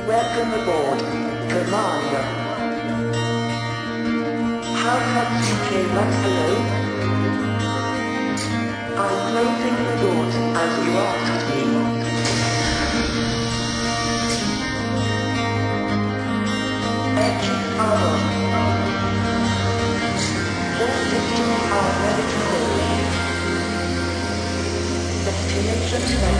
Welcome aboard, Commander. How come you came up alone? I'm closing the doors as you asked me. Engines are on. All systems are ready to go. Destination set.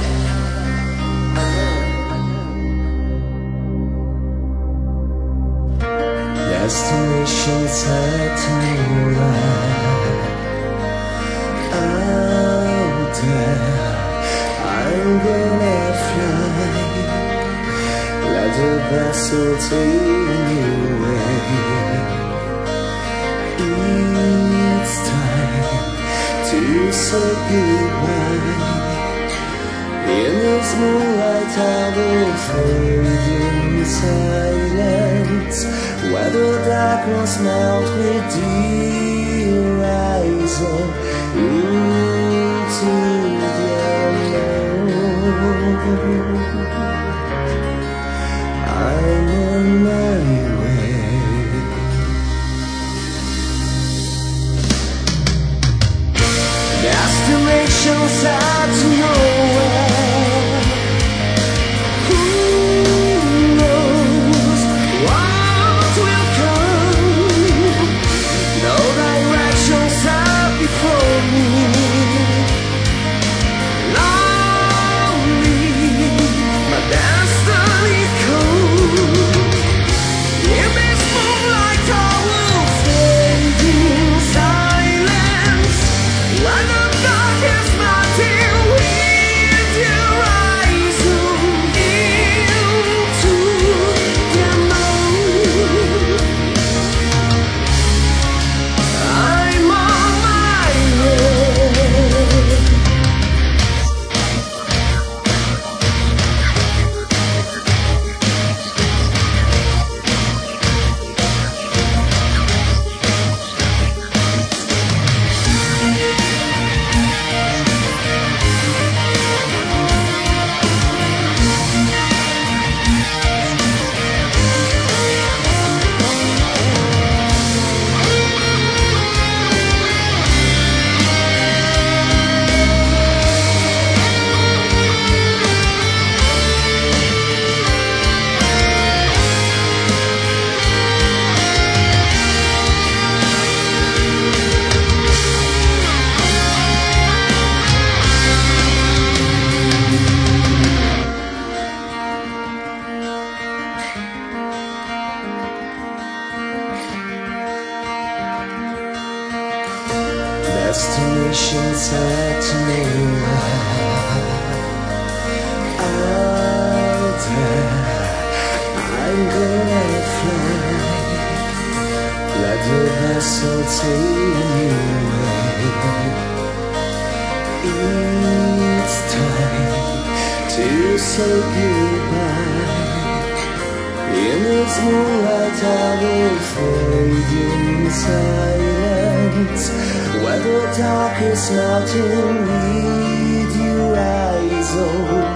Destination set to nowhere. Out there, I'm gonna fly. Let the vessel take me away. It's time to say goodbye. In this moonlight I will fade in silence, where the darkness melts with the horizon into the unknown. I'm on my way. Destination set to nowhere. Destination set to nowhere. Out there, I'm gonna fly. Let the vessel take me away. It's time to say goodbye. In this moonlight I will fade in silence, where the dark is melting with your eyes open.